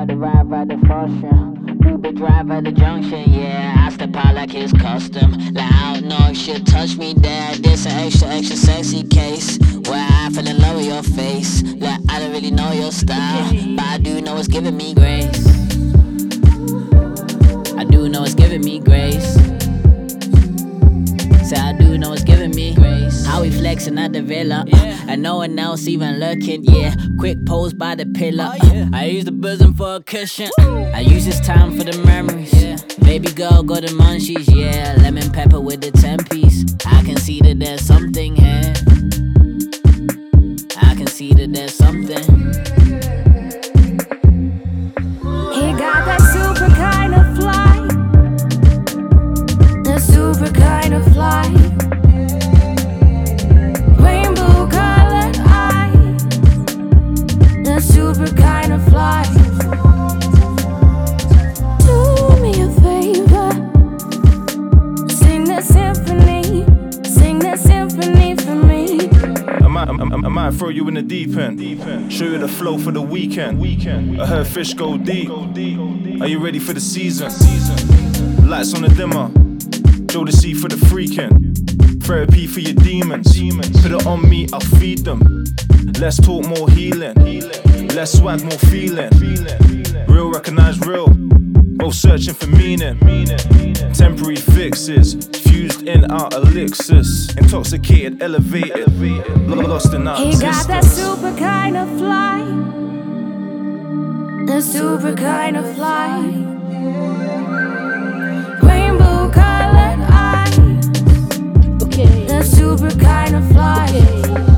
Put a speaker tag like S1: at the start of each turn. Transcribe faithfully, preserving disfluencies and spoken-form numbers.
S1: out the ride, ride the function. Uber drive at the junction, yeah, I step out like it's custom. Like I don't know if she'll touch me there. This an extra, extra sexy case where I fell in love with your face. Like I don't really know your style, but I do know it's giving me grace. I do know it's giving me grace. Say I do know it's giving me grace. How we flexing at the villa, uh, and no one else even looking. Yeah, quick pose by the pillar. Uh, I use the bosom for a cushion. I use this time for the memories. Baby girl got the munchies. Yeah, lemon pepper with the ten piece. I can see that there's something here. I can see that there's something.
S2: He got that super kind of fly. The super kind of fly. Rainbow colored eyes. The super kind of fly. Do me a favor. Sing the symphony. Sing the symphony for me.
S3: I might, I, I might throw you in the deep end. Show you the flow for the weekend. I heard fish go deep. Are you ready for the season? Lights on the dimmer. Show the sea for the freaking. Therapy for your demons. Put it on me, I'll feed them. Less talk, more healing. Less swag, more feeling. Real recognize real. Both searching for meaning. Temporary fixes. Fused in our elixirs. Intoxicated, elevated. Lost in our
S2: He got that super kind of fly. The super kind of fly. Rainbow colored eyes. The super kind of fly.